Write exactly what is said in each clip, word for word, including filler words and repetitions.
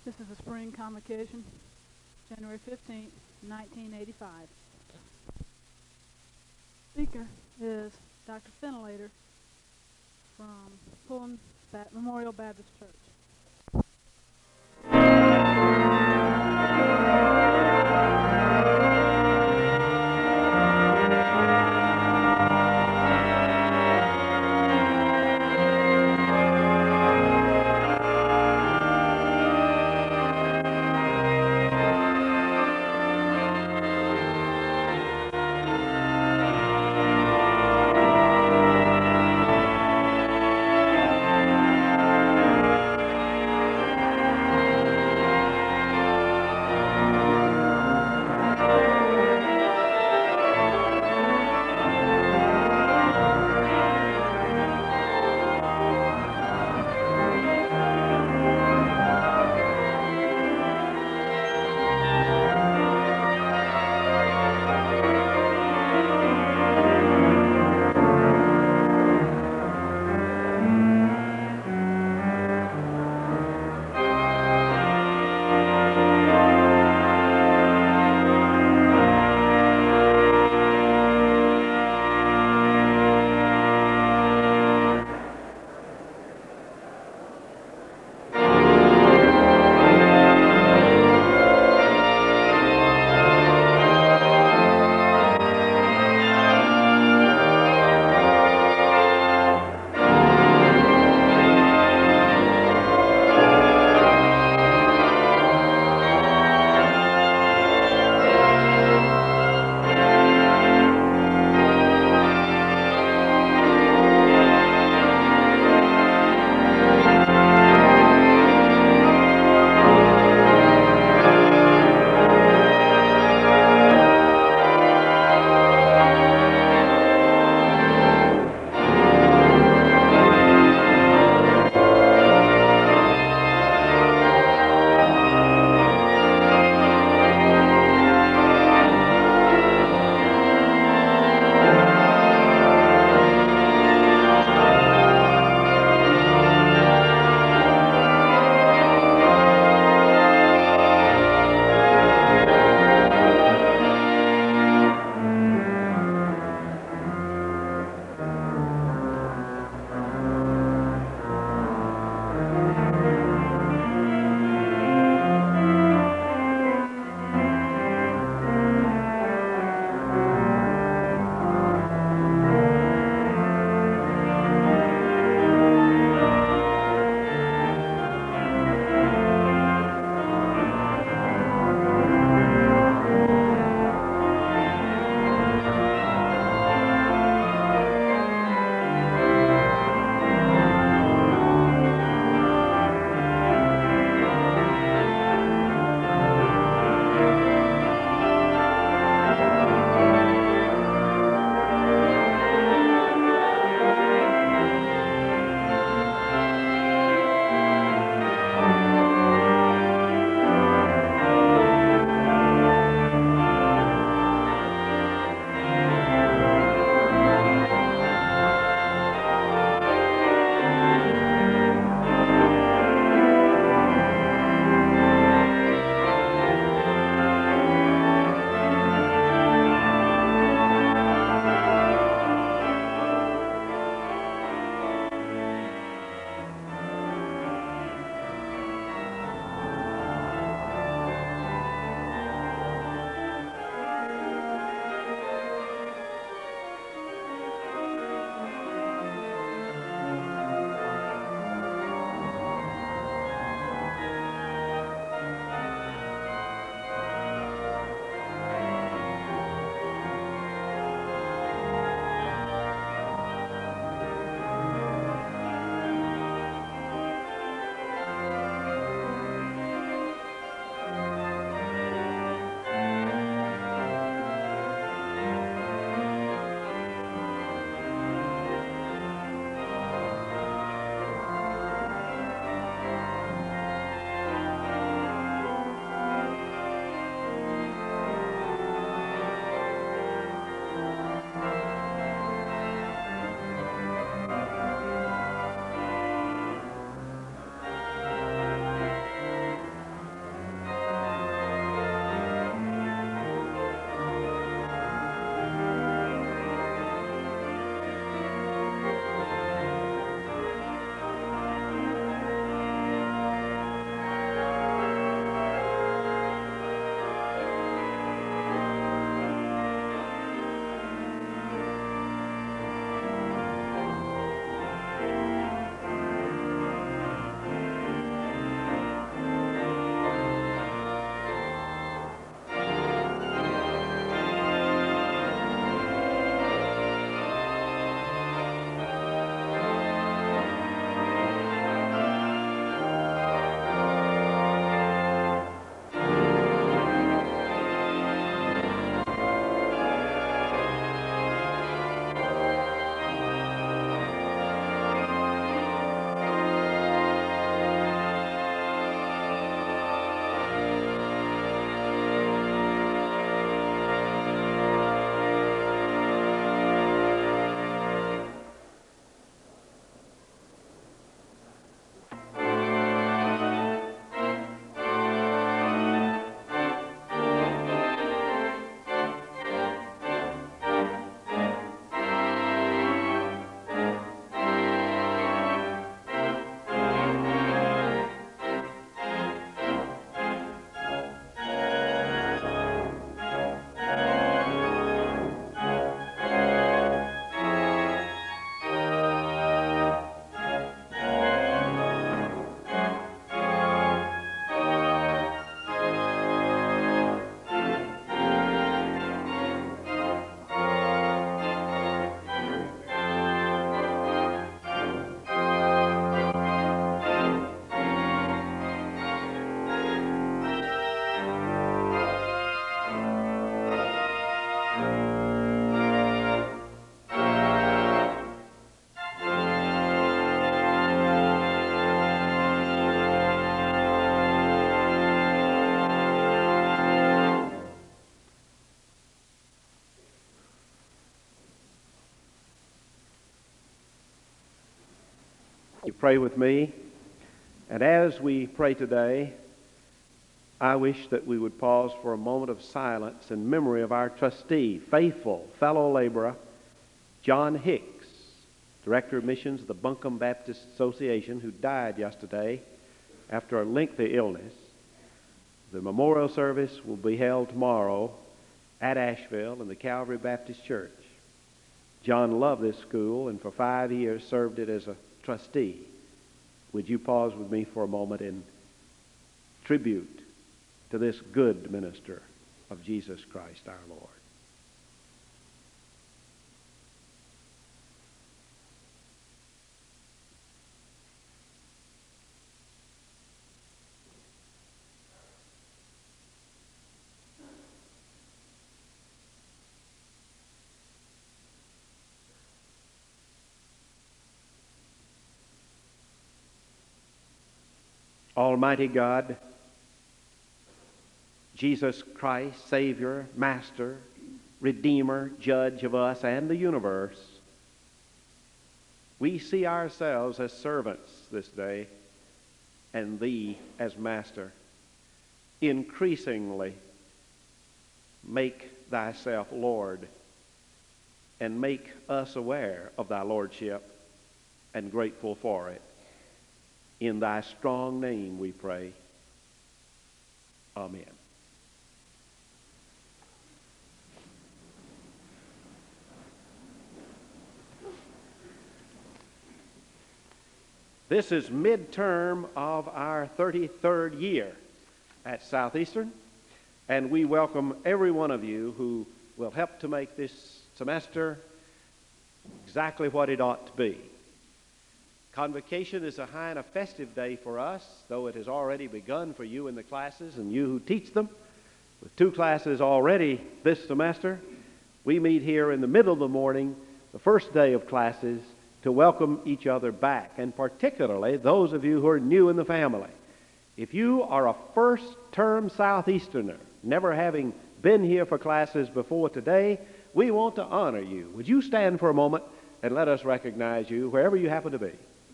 This is a spring convocation, January fifteenth, nineteen eighty-five. Speaker is Doctor Fenelator from Pullen Ba- Memorial Baptist Church. pray with me? And as we pray today, I wish that we would pause for a moment of silence in memory of our trustee, faithful fellow laborer, John Hicks, Director of Missions of the Buncombe Baptist Association, who died yesterday after a lengthy illness. The memorial service will be held tomorrow at Asheville in the Calvary Baptist Church. John loved this school and for five years served it as a trustee. Would you pause with me for a moment in tribute to this good minister of Jesus Christ our Lord? Almighty God, Jesus Christ, Savior, Master, Redeemer, Judge of us and the universe, we see ourselves as servants this day and Thee as Master. Increasingly make Thyself Lord and make us aware of Thy Lordship and grateful for it. In Thy strong name we pray. Amen. This is midterm of our thirty-third year at Southeastern, and we welcome every one of you who will help to make this semester exactly what it ought to be. Convocation is a high and a festive day for us, though it has already begun for you in the classes and you who teach them. With two classes already this semester, we meet here in the middle of the morning, the first day of classes, to welcome each other back, and particularly those of you who are new in the family. If you are a first-term Southeasterner, never having been here for classes before today, we want to honor you. Would you stand for a moment and let us recognize you wherever you happen to be?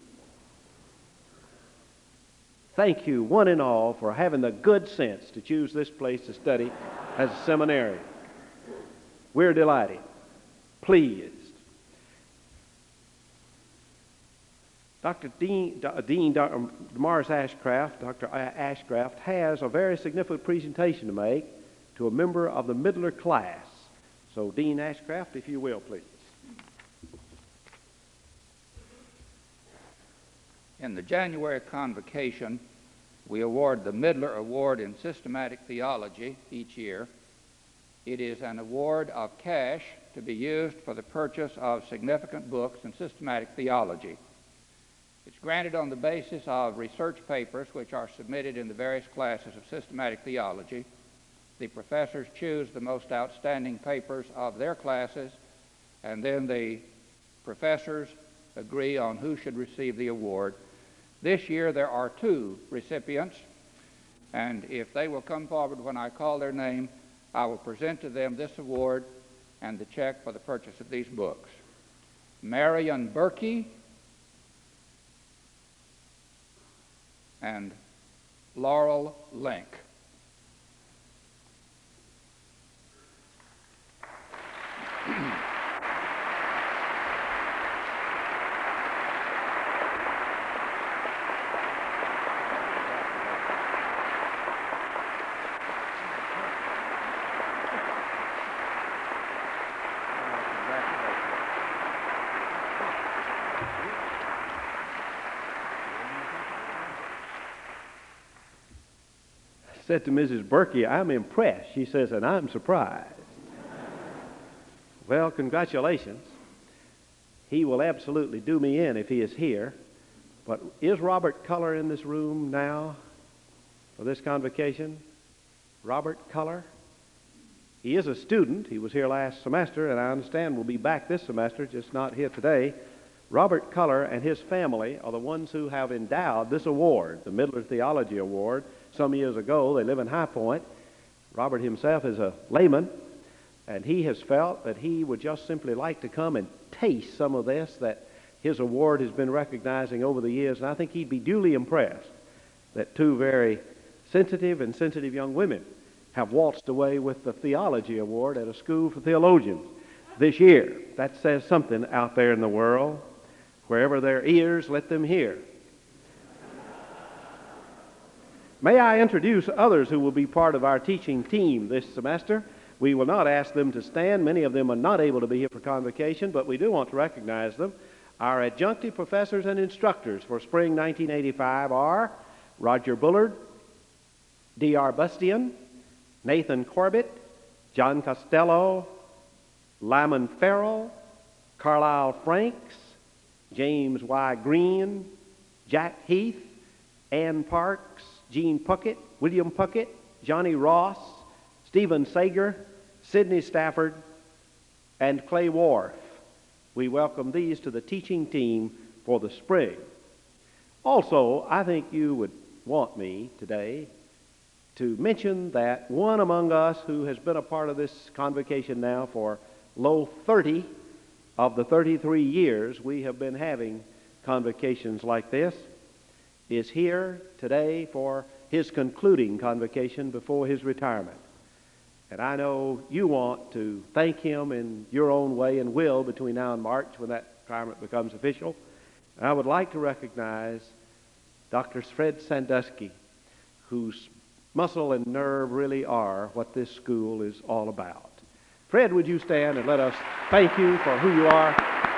Thank you, one and all, for having the good sense to choose this place to study as a seminary. We're delighted, pleased. Doctor Dean, D- Dean Doctor Damaris Ashcraft, Doctor Ashcraft, has a very significant presentation to make to a member of the Midler class. So, Dean Ashcraft, if you will, please. In the January convocation, we award the Midler Award in Systematic Theology each year. It is an award of cash to be used for the purchase of significant books in systematic theology. It's granted on the basis of research papers which are submitted in the various classes of systematic theology. The professors choose the most outstanding papers of their classes, and then the professors agree on who should receive the award. This year there are two recipients, and if they will come forward when I call their name, I will present to them this award and the check for the purchase of these books. Marion Berkey and Laurel Link. Said to Missus Berkey, I'm impressed. She says, and I'm surprised. Well, congratulations. He will absolutely do me in if he is here. But is Robert Culler in this room now for this convocation? Robert Culler? He is a student. He was here last semester, and I understand will be back this semester, just not here today. Robert Culler and his family are the ones who have endowed this award, the Midler Theology Award, some years ago. They live in High Point. Robert himself is a layman, and he has felt that he would just simply like to come and taste some of this that his award has been recognizing over the years, and I think he'd be duly impressed that two very sensitive and sensitive young women have waltzed away with the Theology Award at a school for theologians this year. That says something out there in the world. Wherever their ears, let them hear. May I introduce others who will be part of our teaching team this semester. We will not ask them to stand. Many of them are not able to be here for convocation, but we do want to recognize them. Our adjunctive professors and instructors for spring nineteen eighty-five are Roger Bullard, D R Bustian, Nathan Corbett, John Costello, Lyman Farrell, Carlisle Franks, James Y. Green, Jack Heath, Ann Parks, Gene Puckett, William Puckett, Johnny Ross, Stephen Sager, Sidney Stafford, and Clay Wharf. We welcome these to the teaching team for the spring. Also, I think you would want me today to mention that one among us who has been a part of this convocation now for low thirty of the thirty-three years we have been having convocations like this is here today for his concluding convocation before his retirement. And I know you want to thank him in your own way and will between now and March when that retirement becomes official. And I would like to recognize Doctor Fred Sandusky, whose muscle and nerve really are what this school is all about. Fred, would you stand and let us thank you for who you are?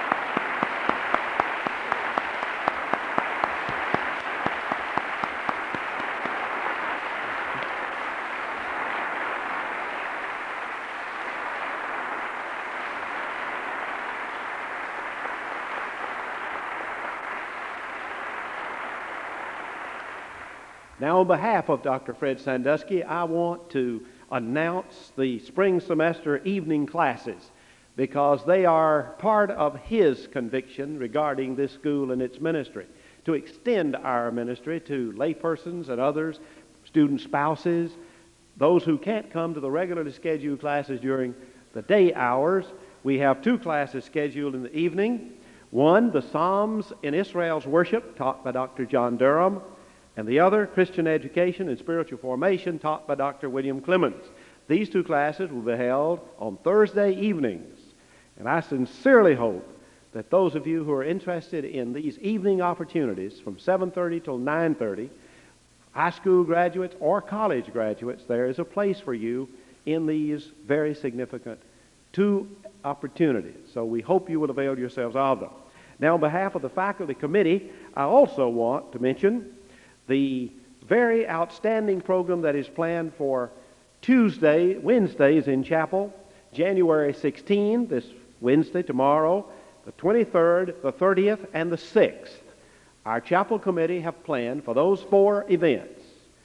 Now, on behalf of Doctor Fred Sandusky, I want to announce the spring semester evening classes because they are part of his conviction regarding this school and its ministry, to extend our ministry to laypersons and others, student spouses, those who can't come to the regularly scheduled classes during the day hours. We have two classes scheduled in the evening. One, the Psalms in Israel's Worship, taught by Doctor John Durham, and the other, Christian Education and Spiritual Formation, taught by Doctor William Clemens. These two classes will be held on Thursday evenings. And I sincerely hope that those of you who are interested in these evening opportunities from seven thirty till nine thirty, high school graduates or college graduates, there is a place for you in these very significant two opportunities. So we hope you will avail yourselves of them. Now, on behalf of the faculty committee, I also want to mention the very outstanding program that is planned for Tuesday, Wednesdays in chapel, January sixteenth, this Wednesday, tomorrow, the twenty-third, the thirtieth, and the sixth. Our chapel committee have planned for those four events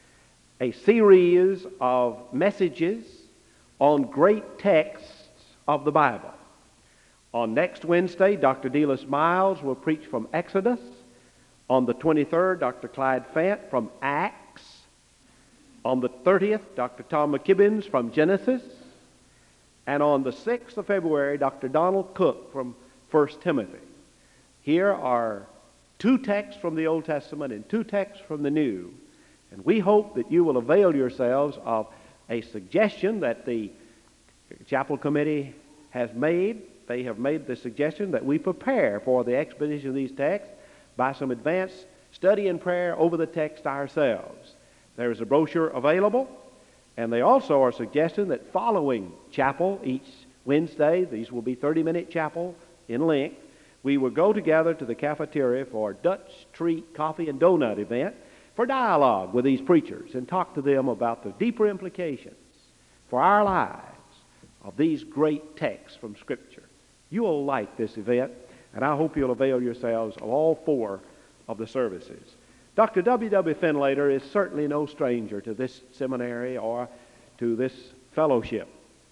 a series of messages on great texts of the Bible. On next Wednesday, Doctor Delis Miles will preach from Exodus. On the twenty-third, Doctor Clyde Fant from Acts. On the thirtieth, Doctor Tom McKibbins from Genesis. And on the sixth of February, Doctor Donald Cook from First Timothy. Here are two texts from the Old Testament and two texts from the New. And we hope that you will avail yourselves of a suggestion that the chapel committee has made. They have made the suggestion that we prepare for the exposition of these texts by some advanced study and prayer over the text ourselves. There is a brochure available, and they also are suggesting that following chapel each Wednesday, these will be thirty-minute chapel in length, we will go together to the cafeteria for a Dutch treat coffee and donut event for dialogue with these preachers and talk to them about the deeper implications for our lives of these great texts from Scripture. You will like this event, and I hope you'll avail yourselves of all four of the services. Doctor W W Fenlater is certainly no stranger to this seminary or to this fellowship.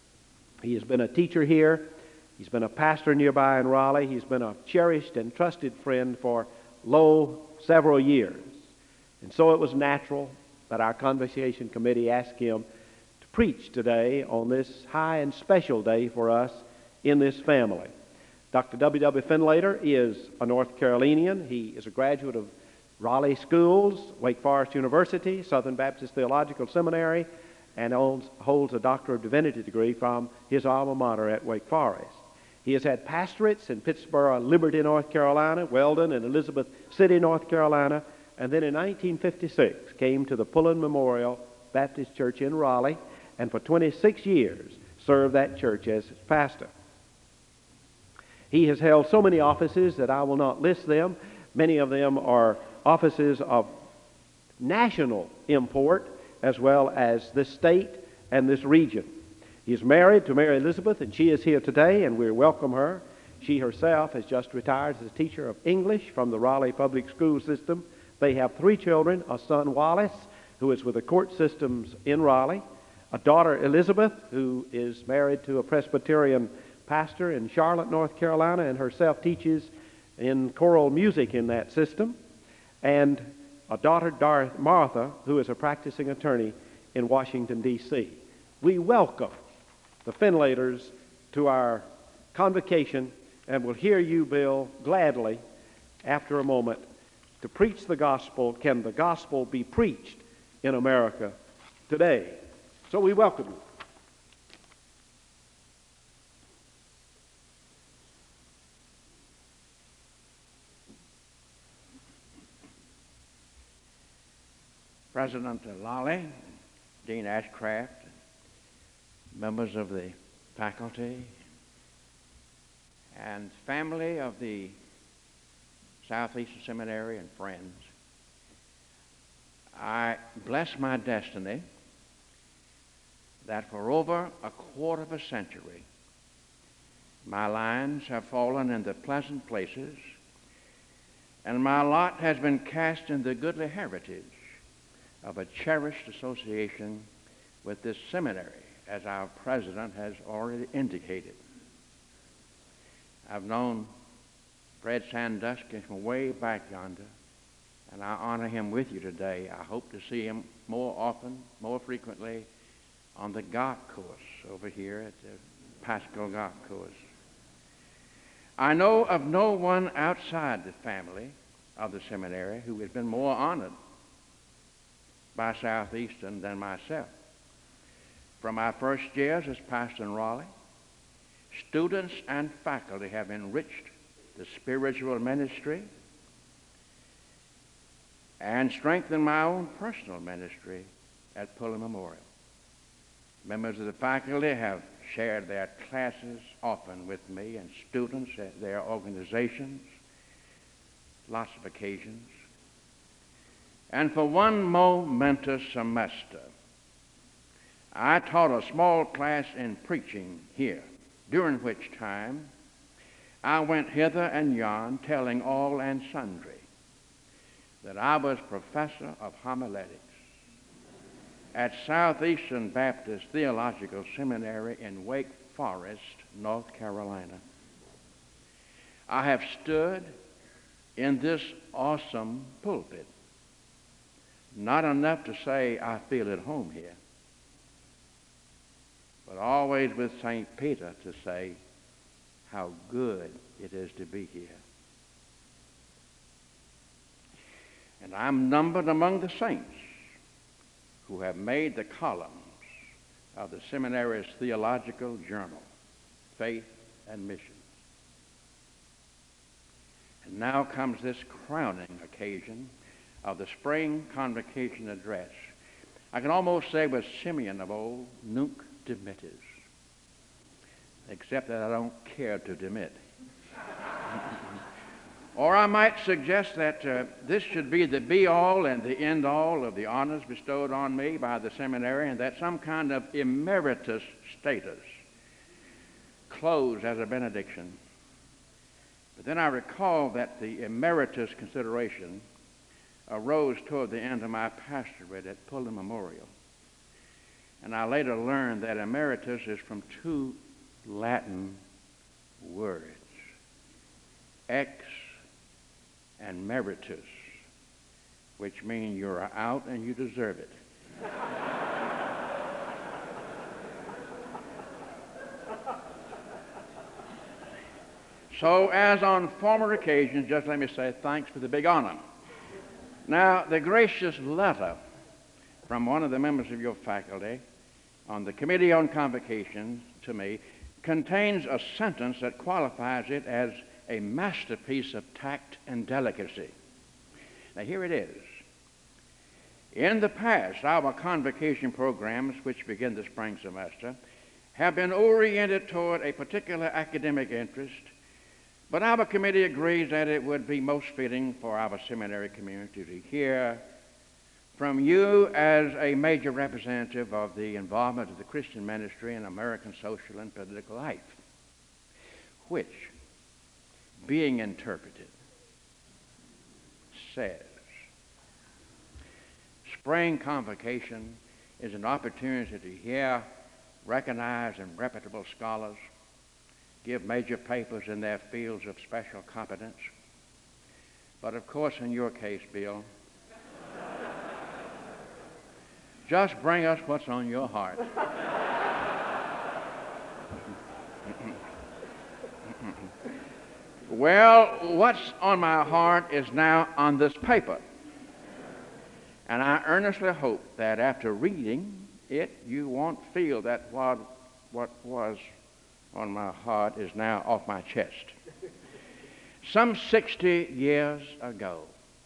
He has been a teacher here. He's been a pastor nearby in Raleigh. He's been a cherished and trusted friend for, lo, several years. And so it was natural that our convocation committee asked him to preach today on this high and special day for us in this family. Doctor W W. Finlater is a North Carolinian. He is a graduate of Raleigh Schools, Wake Forest University, Southern Baptist Theological Seminary, and owns, holds a Doctor of Divinity degree from his alma mater at Wake Forest. He has had pastorates in Pittsboro, Liberty, North Carolina, Weldon, and Elizabeth City, North Carolina, and then in nineteen fifty-six came to the Pullen Memorial Baptist Church in Raleigh, and for twenty-six years served that church as its pastor. He has held so many offices that I will not list them. Many of them are offices of national import, as well as this state and this region. He is married to Mary Elizabeth, and she is here today, and we welcome her. She herself has just retired as a teacher of English from the Raleigh Public School System. They have three children, a son, Wallace, who is with the court systems in Raleigh, a daughter, Elizabeth, who is married to a Presbyterian pastor in Charlotte, North Carolina, and herself teaches in choral music in that system, and a daughter, Darth Martha, who is a practicing attorney in Washington, D C We welcome the Finlaters to our convocation, and will hear you, Bill, gladly after a moment to preach the gospel. Can the gospel be preached in America today? So we welcome you. President Lally, Dean Ashcraft, members of the faculty, and family of the Southeastern Seminary and friends, I bless my destiny that for over a quarter of a century my lines have fallen in the pleasant places, and my lot has been cast in the goodly heritage of a cherished association with this seminary, as our president has already indicated. I've known Fred Sandusky from way back yonder, and I honor him with you today. I hope to see him more often, more frequently, on the golf course over here at the Pasco Golf Course. I know of no one outside the family of the seminary who has been more honored by Southeastern than myself. From my first years as pastor in Raleigh, students and faculty have enriched the spiritual ministry and strengthened my own personal ministry at Pullen Memorial. Members of the faculty have shared their classes often with me, and students at their organizations, lots of occasions. And for one momentous semester, I taught a small class in preaching here, during which time I went hither and yon telling all and sundry that I was professor of homiletics at Southeastern Baptist Theological Seminary in Wake Forest, North Carolina. I have stood in this awesome pulpit, not enough to say I feel at home here, but always with Saint Peter to say how good it is to be here. And I'm numbered among the saints who have made the columns of the seminary's theological journal, Faith and Mission. And now comes this crowning occasion of the spring convocation address. I can almost say with Simeon of old, Nunc dimittis, except that I don't care to demit. Or I might suggest that uh, this should be the be-all and the end-all of the honors bestowed on me by the seminary, and that some kind of emeritus status close as a benediction. But then I recall that the emeritus consideration arose toward the end of my pastorate at Pullen Memorial. And I later learned that emeritus is from two Latin words, ex and meritus, which mean you're out and you deserve it. So, as on former occasions, just let me say thanks for the big honor. Now, the gracious letter from one of the members of your faculty on the Committee on Convocation to me contains a sentence that qualifies it as a masterpiece of tact and delicacy. Now, here it is. In the past, our convocation programs, which begin the spring semester, have been oriented toward a particular academic interest, but our committee agrees that it would be most fitting for our seminary community to hear from you as a major representative of the involvement of the Christian ministry in American social and political life, which, being interpreted, says, spring convocation is an opportunity to hear recognized and reputable scholars give major papers in their fields of special competence. But of course, in your case, Bill, just bring us what's on your heart. Well, what's on my heart is now on this paper. And I earnestly hope that after reading it, you won't feel that what, what was on my heart is now off my chest. Some sixty years ago,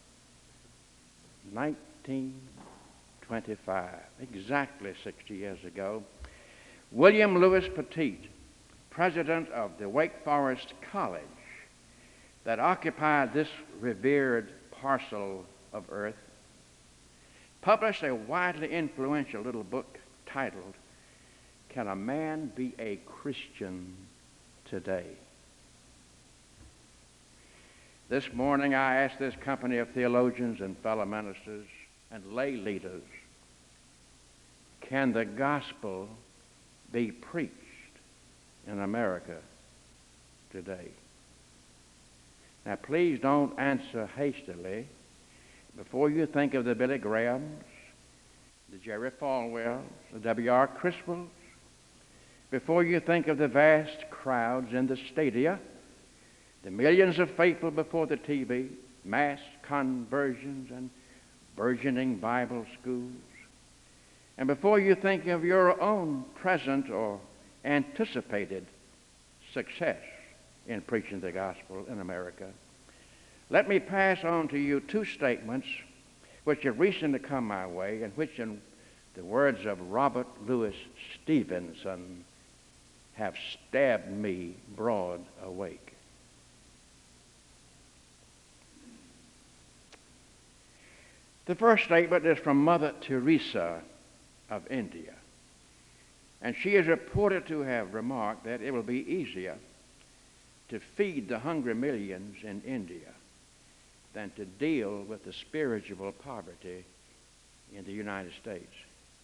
nineteen twenty-five, exactly sixty years ago, William Lewis Petit, president of the Wake Forest College that occupied this revered parcel of earth, published a widely influential little book titled, Can a Man Be a Christian Today? This morning I ask this company of theologians and fellow ministers and lay leaders, can the gospel be preached in America today? Now please don't answer hastily. Before you think of the Billy Grahams, the Jerry Falwells, the W R Criswells, before you think of the vast crowds in the stadia, the millions of faithful before the T V, mass conversions and burgeoning Bible schools, and before you think of your own present or anticipated success in preaching the gospel in America, let me pass on to you two statements which have recently come my way and which, in the words of Robert Louis Stevenson, have stabbed me broad awake. The first statement is from Mother Teresa of India, and she is reported to have remarked that it will be easier to feed the hungry millions in India than to deal with the spiritual poverty in the United States.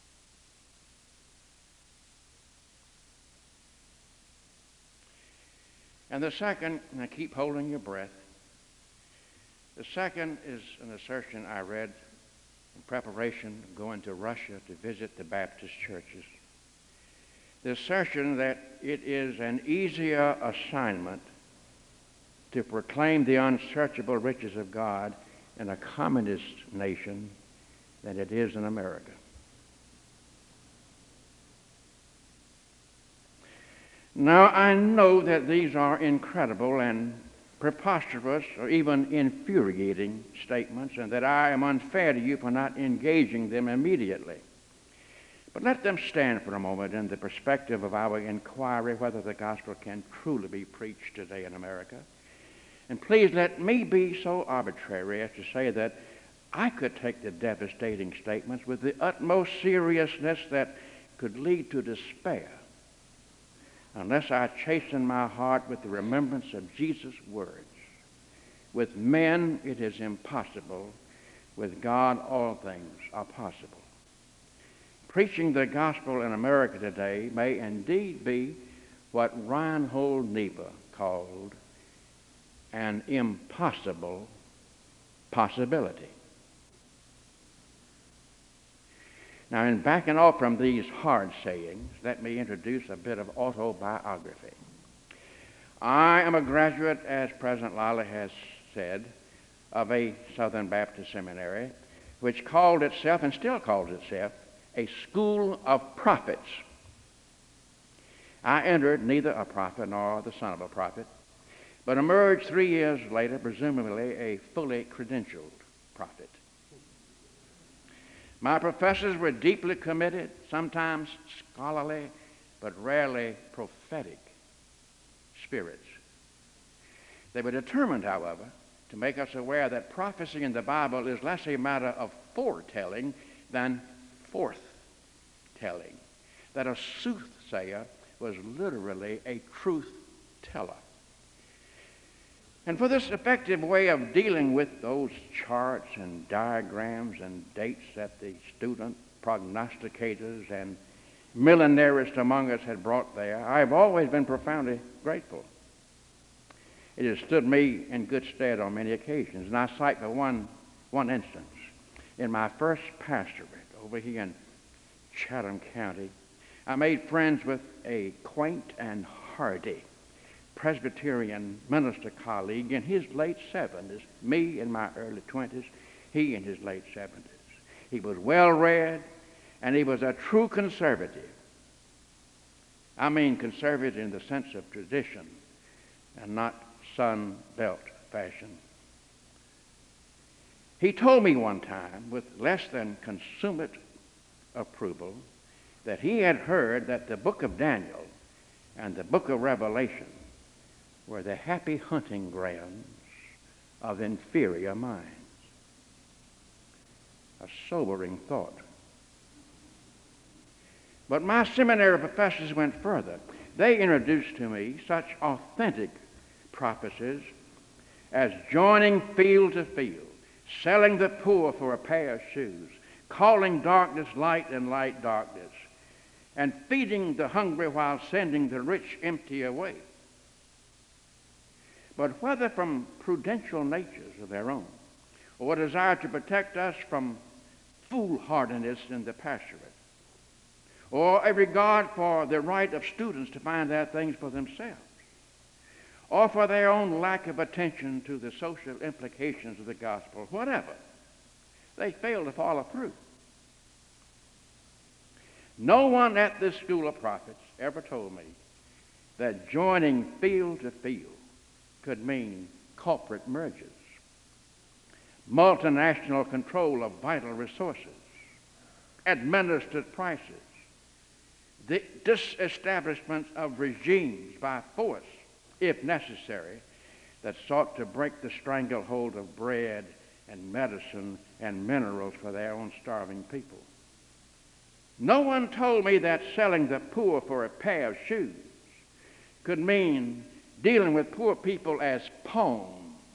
And the second, and I keep holding your breath, the second is an assertion I read in preparation of going to Russia to visit the Baptist churches. The assertion that it is an easier assignment to proclaim the unsearchable riches of God in a communist nation than it is in America. Now, I know that these are incredible and preposterous or even infuriating statements, and that I am unfair to you for not engaging them immediately. But let them stand for a moment in the perspective of our inquiry whether the gospel can truly be preached today in America. And please let me be so arbitrary as to say that I could take the devastating statements with the utmost seriousness that could lead to despair unless I chasten my heart with the remembrance of Jesus' words. With men it is impossible. With God all things are possible. Preaching the gospel in America today may indeed be what Reinhold Niebuhr called an impossible possibility. Now, in backing off from these hard sayings, let me introduce a bit of autobiography. I am a graduate, as President Lilly has said, of a Southern Baptist seminary, which called itself, and still calls itself, a school of prophets. I entered neither a prophet nor the son of a prophet, but emerged three years later, presumably a fully credentialed prophet. My professors were deeply committed, sometimes scholarly, but rarely prophetic spirits. They were determined, however, to make us aware that prophecy in the Bible is less a matter of foretelling than forth-telling, that a soothsayer was literally a truth teller. And for this effective way of dealing with those charts and diagrams and dates that the student prognosticators and millenarists among us had brought there, I've always been profoundly grateful. It has stood me in good stead on many occasions, and I cite for one, one instance. In my first pastorate over here in Chatham County, I made friends with a quaint and hardy Presbyterian minister colleague in his late seventies, me in my early twenties, he in his late seventies. He was well-read, and he was a true conservative. I mean conservative in the sense of tradition and not Sun Belt fashion. He told me one time, with less than consummate approval, that he had heard that the book of Daniel and the book of Revelation were the happy hunting grounds of inferior minds. A sobering thought. But my seminary professors went further. They introduced to me such authentic prophecies as joining field to field, selling the poor for a pair of shoes, calling darkness light and light darkness, and feeding the hungry while sending the rich empty away. But whether from prudential natures of their own, or a desire to protect us from foolhardiness in the pastorate, or a regard for the right of students to find out things for themselves, or for their own lack of attention to the social implications of the gospel, whatever, they fail to follow through. No one at this school of prophets ever told me that joining field to field could mean corporate mergers, multinational control of vital resources, administered prices, the disestablishment of regimes by force, if necessary, that sought to break the stranglehold of bread and medicine and minerals for their own starving people. No one told me that selling the poor for a pair of shoes could mean dealing with poor people as pawns,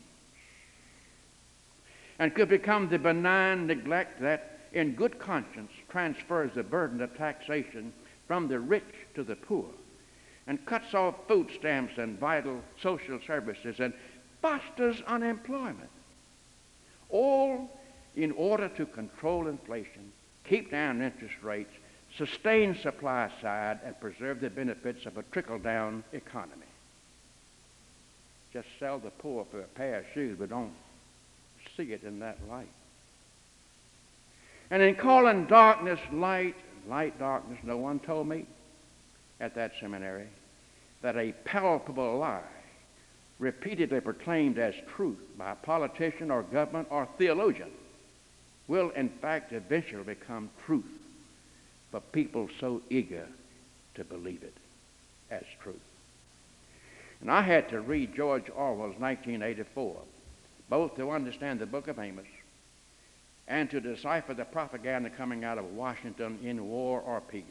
and could become the benign neglect that, in good conscience, transfers the burden of taxation from the rich to the poor, and cuts off food stamps and vital social services, and fosters unemployment, all in order to control inflation, keep down interest rates, sustain supply side, and preserve the benefits of a trickle-down economy. Just sell the poor for a pair of shoes, but don't see it in that light. And in calling darkness light, light darkness, no one told me at that seminary that a palpable lie, repeatedly proclaimed as truth by a politician or government or theologian, will in fact eventually become truth for people so eager to believe it as truth. And I had to read George Orwell's nineteen eighty-four, both to understand the book of Amos and to decipher the propaganda coming out of Washington in war or peace.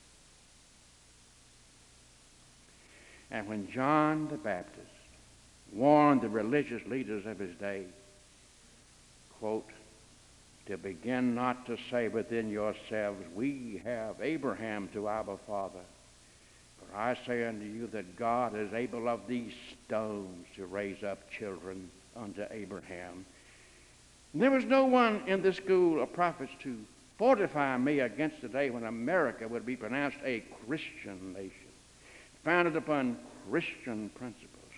And when John the Baptist warned the religious leaders of his day, quote, to begin not to say within yourselves, we have Abraham to our father. For I say unto you that God is able of these stones to raise up children unto Abraham. And there was no one in the school of prophets to fortify me against the day when America would be pronounced a Christian nation, founded upon Christian principles,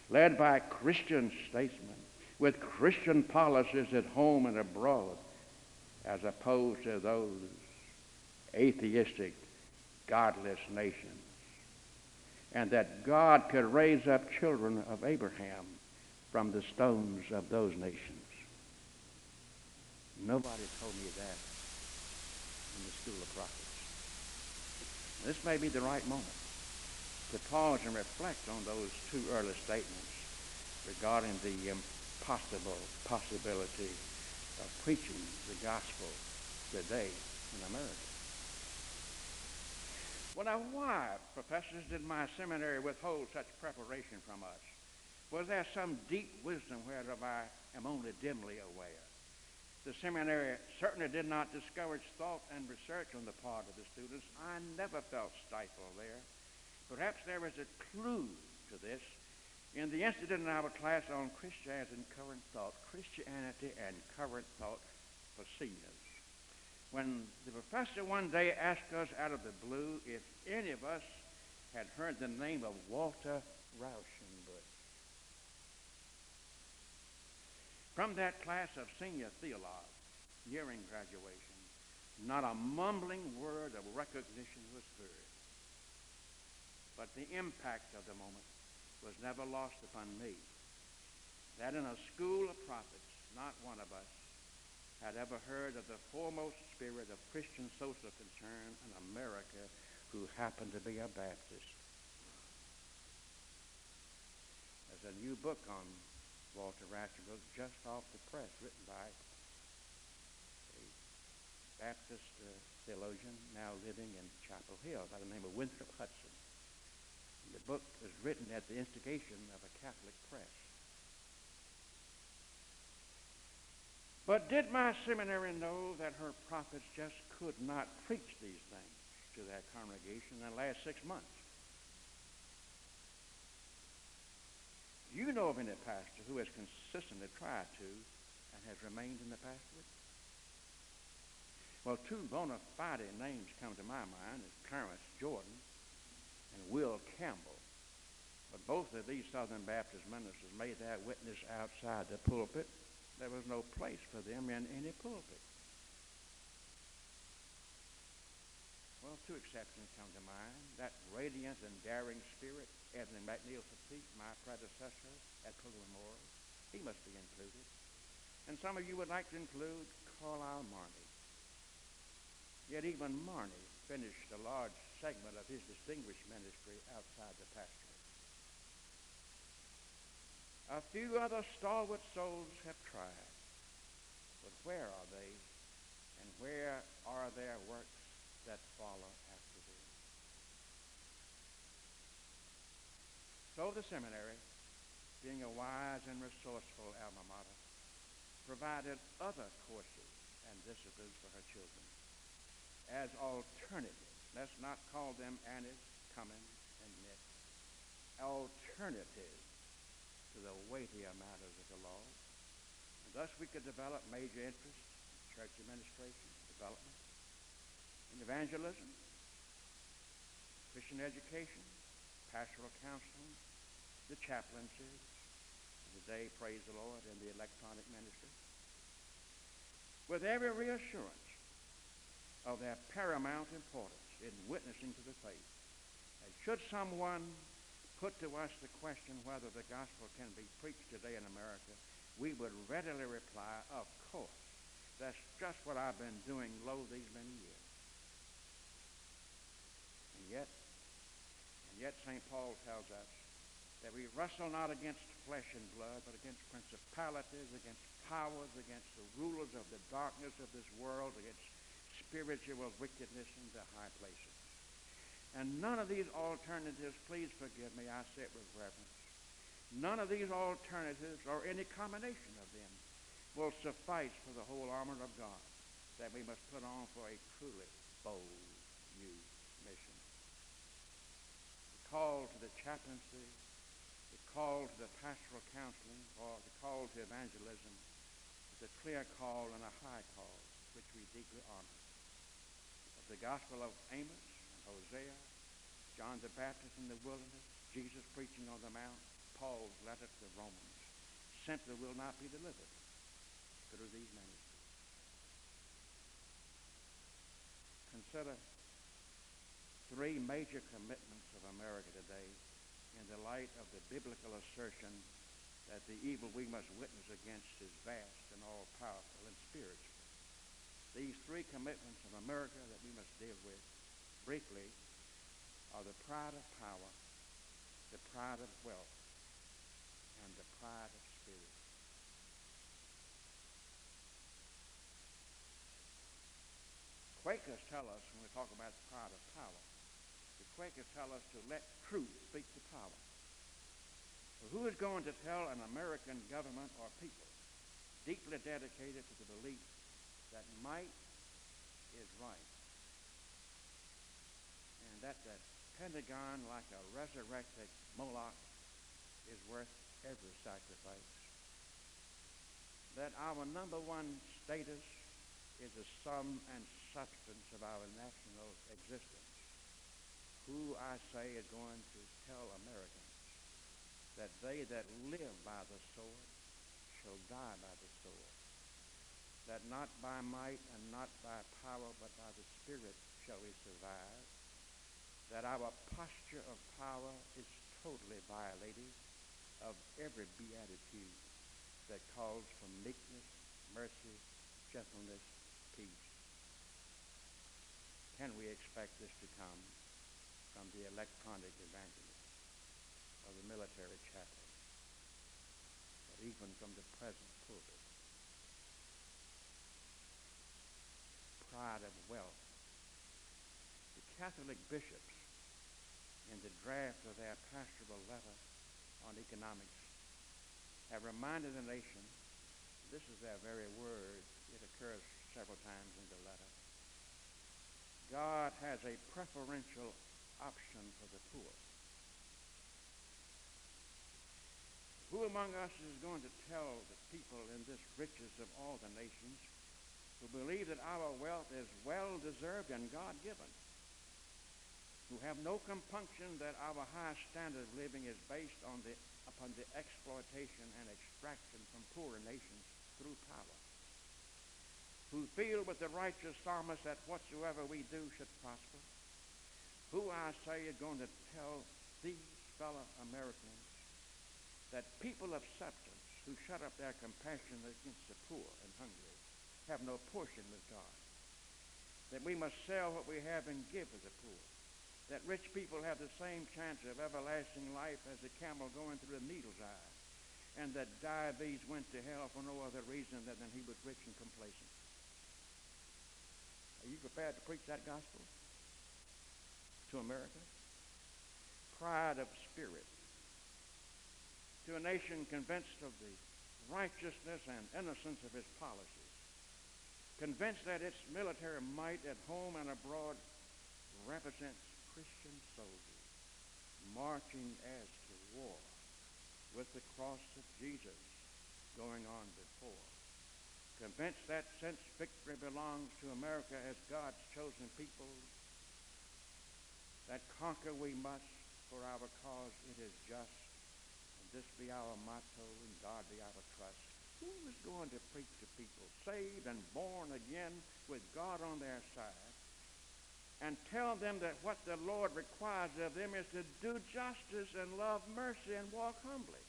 led by Christian statesmen, with Christian policies at home and abroad, as opposed to those atheistic, godless nations. And that God could raise up children of Abraham from the stones of those nations. Nobody told me that in the school of prophets. This may be the right moment to pause and reflect on those two early statements regarding the impossible possibility of preaching the gospel today in America. Well, now, why, professors, did my seminary withhold such preparation from us? Was there some deep wisdom whereof I am only dimly aware? The seminary certainly did not discourage thought and research on the part of the students. I never felt stifled there. Perhaps there is a clue to this in the incident in our class on Christianity and current thought, Christianity and current thought for seniors. When the professor one day asked us out of the blue if any of us had heard the name of Walter Rauschenbusch. From that class of senior theologues nearing graduation, not a mumbling word of recognition was heard. But the impact of the moment was never lost upon me, that in a school of prophets, not one of us had ever heard of the foremost spirit of Christian social concern in America who happened to be a Baptist. There's a new book on Walter Rauschenbusch just off the press, written by a Baptist uh, theologian now living in Chapel Hill by the name of Winthrop Hudson. And the book was written at the instigation of a Catholic press. But did my seminary know that her prophets just could not preach these things to their congregation in the last six months? Do you know of any pastor who has consistently tried to and has remained in the pastorate? Well, two bona fide names come to my mind as Clarence Jordan and Will Campbell. But both of these Southern Baptist ministers made their witness outside the pulpit. There was no place for them in any pulpit. Well, two exceptions come to mind. That radiant and daring spirit, Anthony McNeil Petit, my predecessor at Pilgrim Memorial. He must be included. And some of you would like to include Carlisle Marney. Yet even Marney finished a large segment of his distinguished ministry outside the pastorate. A few other stalwart souls have tried, but where are they, and where are their works that follow after them? So the seminary, being a wise and resourceful alma mater, provided other courses and disciplines for her children as alternatives. Let's not call them Annis, Cummins, and Nick. Alternatives to the weightier matters of the law. And thus we could develop major interests in church administration, development, in evangelism, Christian education, pastoral counseling, the chaplaincies, and today, praise the Lord, in the electronic ministry, with every reassurance of their paramount importance in witnessing to the faith. And should someone put to us the question whether the gospel can be preached today in America, we would readily reply, of course. That's just what I've been doing, lo, these many years. And yet, and yet Saint Paul tells us that we wrestle not against flesh and blood, but against principalities, against powers, against the rulers of the darkness of this world, against spiritual wickedness in the high places. And none of these alternatives, please forgive me, I say it with reverence, none of these alternatives or any combination of them will suffice for the whole armor of God that we must put on for a truly bold new mission. The call to the chaplaincy, the call to the pastoral counseling, or the call to evangelism is a clear call and a high call which we deeply honor. Of the gospel of Amos, Hosea, John the Baptist in the wilderness, Jesus preaching on the mount, Paul's letter to the Romans simply will not be delivered through these ministries. Consider three major commitments of America today in the light of the biblical assertion that the evil we must witness against is vast and all-powerful and spiritual. These three commitments of America that we must deal with briefly are the pride of power, the pride of wealth, and the pride of spirit. Quakers tell us, when we talk about the pride of power, the Quakers tell us to let truth speak to power. Well, who is going to tell an American government or people deeply dedicated to the belief that might is right, and that the Pentagon, like a resurrected Moloch, is worth every sacrifice? That our number one status is the sum and substance of our national existence. Who, I say, is going to tell Americans that they that live by the sword shall die by the sword, that not by might and not by power but by the Spirit shall we survive, that our posture of power is totally violated of every beatitude that calls for meekness, mercy, gentleness, peace? Can we expect this to come from the electronic evangelist or the military chaplain, or even from the present pulpit? Pride of wealth. The Catholic bishops, in the draft of their pastoral letter on economics, have reminded the nation, this is their very word, it occurs several times in the letter, God has a preferential option for the poor. Who among us is going to tell the people in this richest of all the nations who believe that our wealth is well-deserved and God-given, who have no compunction that our high standard of living is based on the, upon the exploitation and extraction from poorer nations through power, who feel with the righteous psalmist that whatsoever we do should prosper? Who, I say, is going to tell these fellow Americans that people of substance who shut up their compassion against the poor and hungry have no portion with God, that we must sell what we have and give to the poor, that rich people have the same chance of everlasting life as a camel going through a needle's eye, and that Diabetes went to hell for no other reason than that he was rich and complacent? Are you prepared to preach that gospel to America? Pride of spirit. To a nation convinced of the righteousness and innocence of its policies, convinced that its military might at home and abroad represents Christian soldiers marching as to war with the cross of Jesus going on before. Convinced that since victory belongs to America as God's chosen people, that conquer we must for our cause it is just, and this be our motto and God be our trust. Who is going to preach to people saved and born again with God on their side and tell them that what the Lord requires of them is to do justice and love mercy and walk humbly?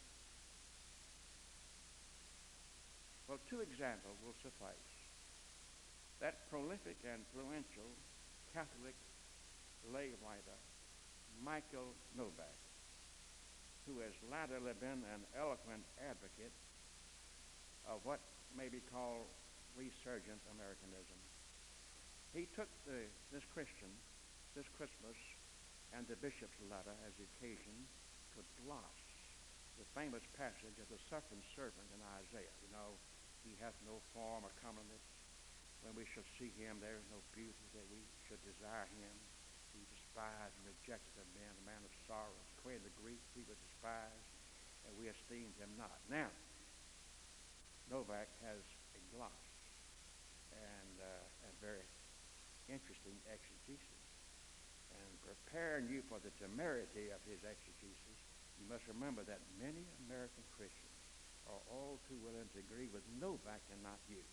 Well, two examples will suffice. That prolific and influential Catholic lay writer, Michael Novak, who has latterly been an eloquent advocate of what may be called resurgent Americanism. He took the, this Christian, this Christmas, and the bishop's letter as the occasion to gloss the famous passage of the suffering servant in Isaiah. You know, he hath no form or comeliness. When we shall see him, there is no beauty that we should desire him. He despised and rejected of men, a man of sorrows, acquainted with grief, he was despised, and we esteemed him not. Now, Novak has a gloss and uh, a very interesting exegesis. And preparing you for the temerity of his exegesis, You must remember that many American Christians are all too willing to agree with Novak and not you.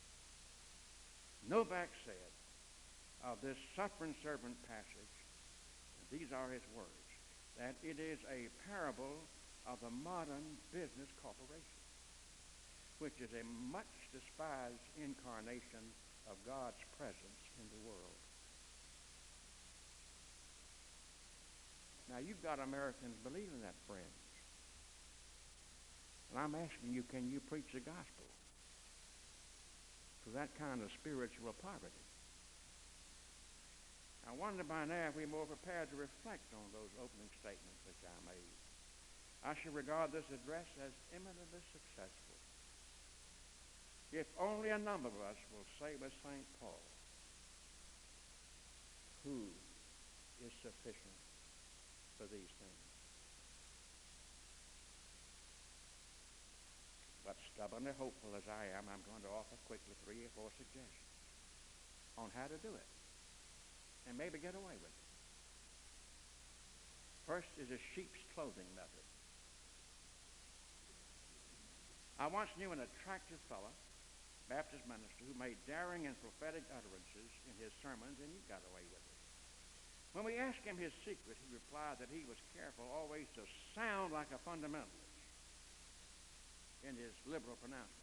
Novak said of this suffering servant passage, and these are his words, that it is a parable of the modern business corporation, which is a much despised incarnation of God's presence in the world. Now, you've got Americans believing that, friends. And I'm asking you, can you preach the gospel to that kind of spiritual poverty? I wonder by now if we're more prepared to reflect on those opening statements which I made. I should regard this address as eminently successful. If only a number of us will say with Saint Paul, who is sufficient for these things? But stubbornly hopeful as I am, I'm going to offer quickly three or four suggestions on how to do it and maybe get away with it. First is a sheep's clothing method. I once knew an attractive fellow, Baptist minister, who made daring and prophetic utterances in his sermons, and he got away with it. When we asked him his secret, he replied that he was careful always to sound like a fundamentalist in his liberal pronouncements.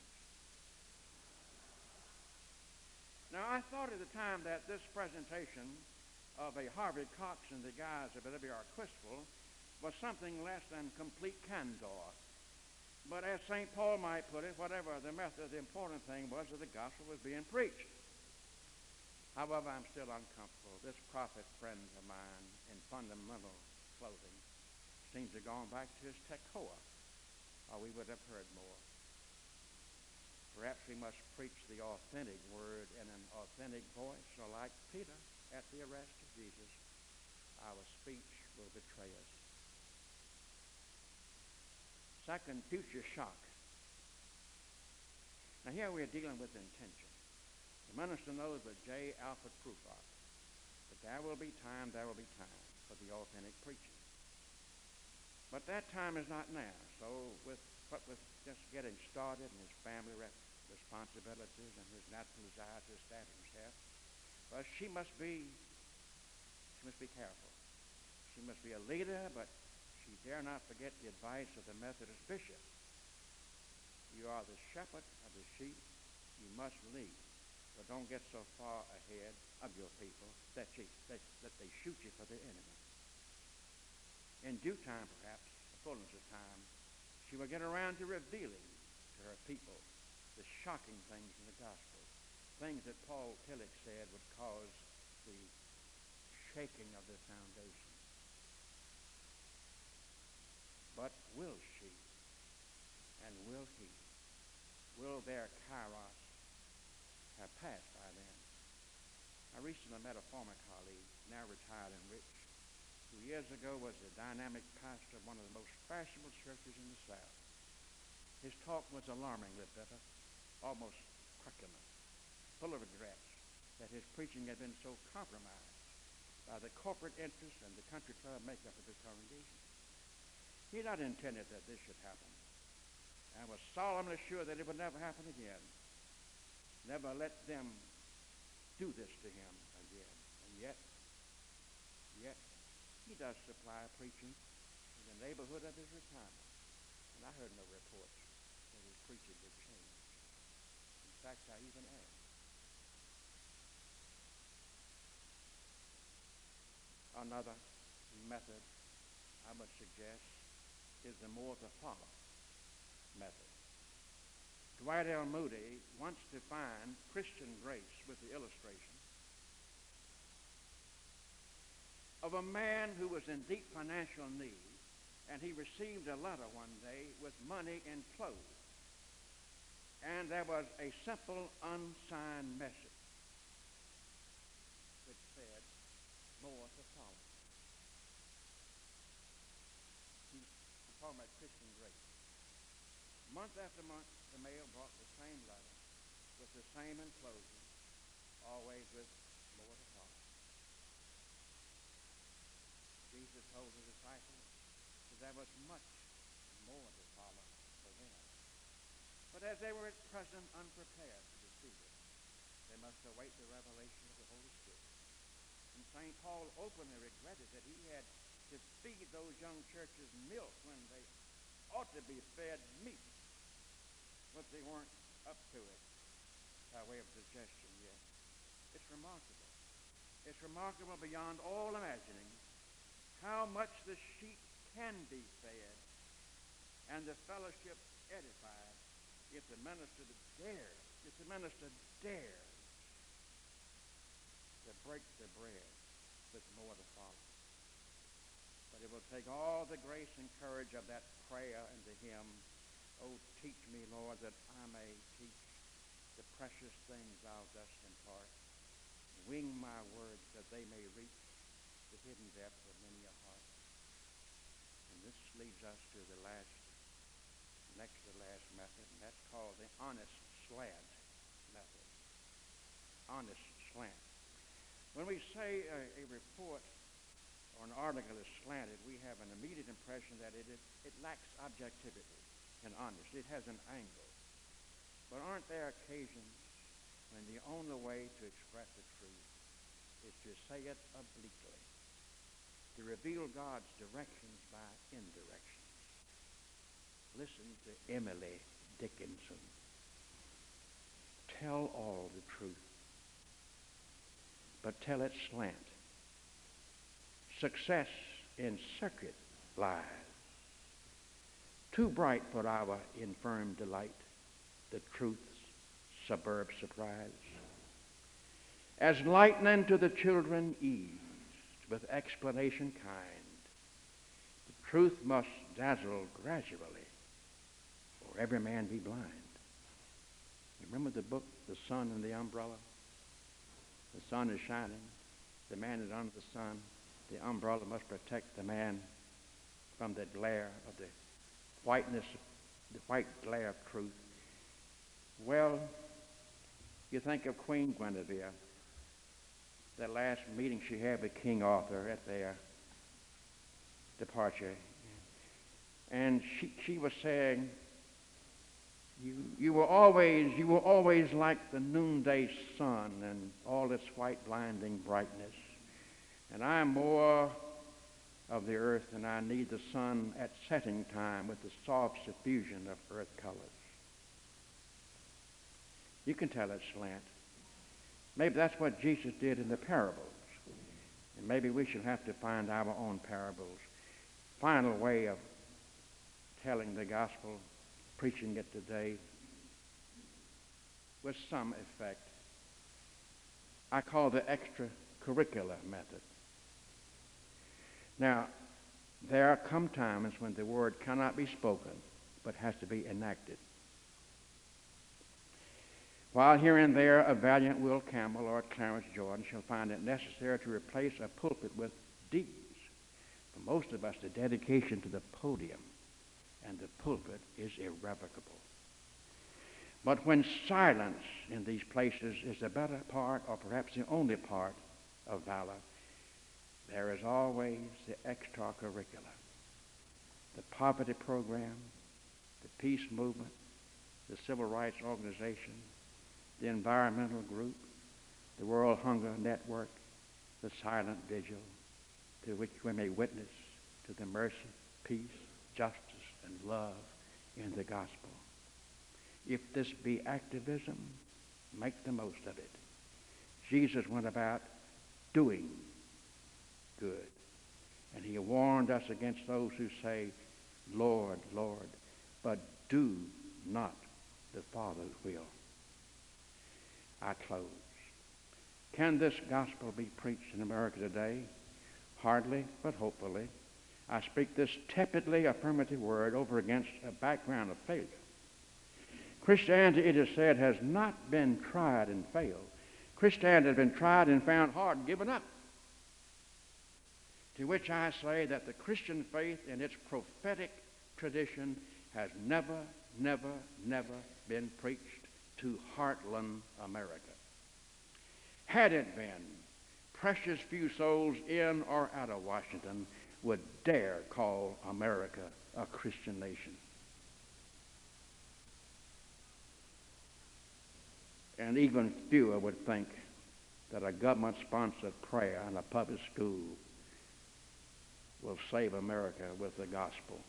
Now, I thought at the time that this presentation of a Harvey Cox in the guise of W R Criswell was something less than complete candor. But as Saint Paul might put it, whatever the method, the important thing was that the gospel was being preached. However, I'm still uncomfortable. This prophet friend of mine in fundamental clothing seems to have gone back to his Tekoa, or we would have heard more. Perhaps we must preach the authentic word in an authentic voice, or like Peter at the arrest of Jesus, our speech will betray us. Second, future shock. Now here we are dealing with intention. The minister knows with J. Alfred Prufrock that there will be time, there will be time for the authentic preaching. But that time is not now. So with what with just getting started and his family responsibilities and his natural desire to establish himself, well, she must be, she must be careful. She must be a leader, but she dare not forget the advice of the Methodist bishop. You are the shepherd of the sheep. You must lead, but don't get so far ahead of your people that, you, that, that they shoot you for the enemy. In due time, perhaps, the fullness of time, she will get around to revealing to her people the shocking things in the gospel, things that Paul Tillich said would cause the shaking of the foundation. But will she and will he, will their kairos have passed by then? I recently met a former colleague, now retired and rich, who years ago was the dynamic pastor of one of the most fashionable churches in the South. His talk was alarmingly bitter, almost truculent, full of regrets that his preaching had been so compromised by the corporate interests and the country club makeup of his congregation. He had not intended that this should happen, and was solemnly sure that it would never happen again. Never let them do this to him again. And yet, yet, he does supply preaching in the neighborhood of his retirement. And I heard no reports that his preaching would change. In fact, I even asked. Another method I would suggest is the more to follow method. Dwight L. Moody once defined Christian grace with the illustration of a man who was in deep financial need, and he received a letter one day with money enclosed. And there was a simple, unsigned message which said, more to follow. He's talking about Christian grace. Month after month, the mail brought the same letter with the same enclosing, always with more to follow. Jesus told the disciples to there was much more to follow for them. But as they were at present unprepared to receive it, they must await the revelation of the Holy Spirit. And Saint Paul openly regretted that he had to feed those young churches milk when they ought to be fed meat, but they weren't up to it by way of digestion yet. It's remarkable. It's remarkable beyond all imagining how much the sheep can be fed and the fellowship edified if the minister dares, if the minister dares to break the bread with more to follow. But it will take all the grace and courage of that prayer and the hymn, "Oh, teach me, Lord, that I may teach the precious things thou dost impart. Wing my words that they may reach the hidden depths of many a heart." And this leads us to the last, next to last method, and that's called the honest slant method. Honest slant. When we say a, a report or an article is slanted, we have an immediate impression that it, is, it lacks objectivity and honesty. It has an angle. But aren't there occasions when the only way to express the truth is to say it obliquely, to reveal God's directions by indirections? Listen to Emily Dickinson. Tell all the truth, but tell it slant. Success in circuit lies, too bright for our infirm delight, the truth's suburb surprise. As lightning to the children eased, with explanation kind, the truth must dazzle gradually, or every man be blind. You remember the book, The Sun and the Umbrella? The sun is shining, the man is under the sun. The umbrella must protect the man from the glare of the whiteness, the white glare of truth. Well, you think of Queen Guinevere, the last meeting she had with King Arthur at their departure. And she, she was saying, you, you were always, you were always like the noonday sun and all its white blinding brightness. And I am more of the earth than I need the sun at setting time with the soft suffusion of earth colors. You can tell it's slant. Maybe that's what Jesus did in the parables. And maybe we should have to find our own parables. Final way of telling the gospel, preaching it today with some effect. I call the extracurricular method. Now, there come times when the word cannot be spoken, but has to be enacted. While here and there a valiant Will Campbell or Clarence Jordan shall find it necessary to replace a pulpit with D's. For most of us, the dedication to the podium and the pulpit is irrevocable. But when silence in these places is the better part, or perhaps the only part, of valor, there is always the extracurricular, the poverty program, the peace movement, the civil rights organization, the environmental group, the World Hunger Network, the silent vigil, to which we may witness to the mercy, peace, justice, and love in the gospel. If this be activism, make the most of it. Jesus went about doing good. And he warned us against those who say, Lord, Lord, but do not the Father's will. I close. Can this gospel be preached in America today? Hardly, but hopefully. I speak this tepidly affirmative word over against a background of failure. Christianity, it is said, has not been tried and failed. Christianity has been tried and found hard and given up. To which I say that the Christian faith in its prophetic tradition has never, never, never been preached to Heartland America. Had it been, precious few souls in or out of Washington would dare call America a Christian nation. And even fewer would think that a government-sponsored prayer in a public school will save America with the gospel.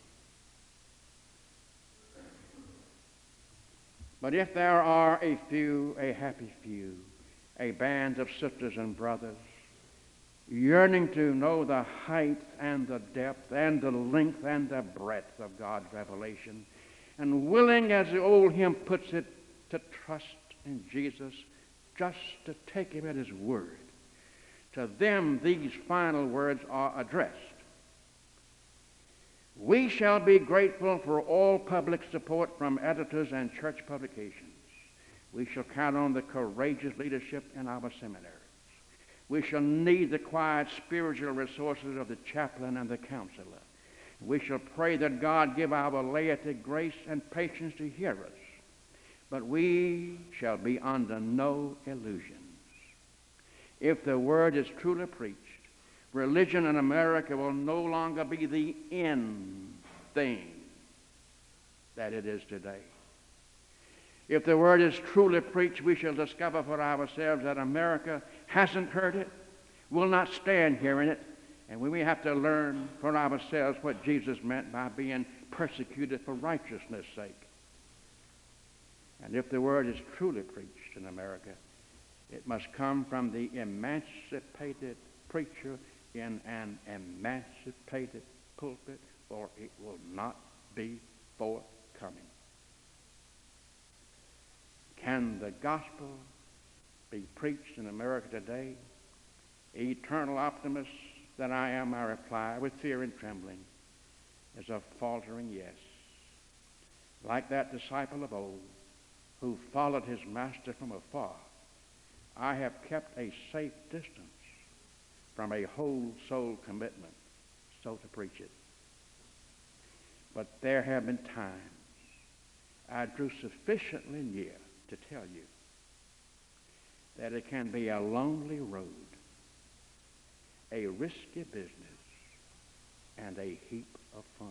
But if there are a few, a happy few, a band of sisters and brothers yearning to know the height and the depth and the length and the breadth of God's revelation, and willing, as the old hymn puts it, to trust in Jesus, just to take him at his word, to them these final words are addressed. We shall be grateful for all public support from editors and church publications. We shall count on the courageous leadership in our seminaries. We shall need the quiet spiritual resources of the chaplain and the counselor. We shall pray that God give our laity grace and patience to hear us. But we shall be under no illusions. If the word is truly preached, religion in America will no longer be the in thing that it is today. If the word is truly preached, we shall discover for ourselves that America hasn't heard it, will not stand hearing it, and we may have to learn for ourselves what Jesus meant by being persecuted for righteousness' sake. And if the word is truly preached in America, it must come from the emancipated preacher in an emancipated pulpit, or it will not be forthcoming. Can the gospel be preached in America today? Eternal optimist that I am, I reply with fear and trembling, is a faltering yes. Like that disciple of old who followed his master from afar, I have kept a safe distance from a whole soul commitment so to preach it. But there have been times I drew sufficiently near to tell you that it can be a lonely road, a risky business, and a heap of fun.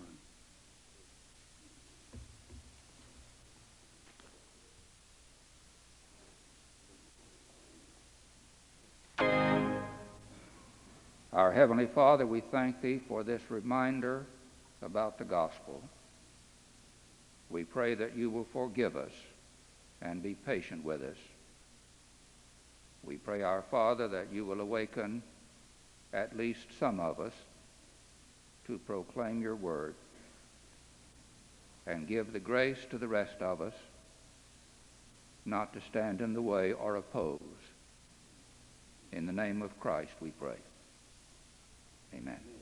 Our Heavenly Father, we thank Thee for this reminder about the gospel. We pray that You will forgive us and be patient with us. We pray, our Father, that You will awaken at least some of us to proclaim Your word, and give the grace to the rest of us not to stand in the way or oppose. In the name of Christ we pray. Amen.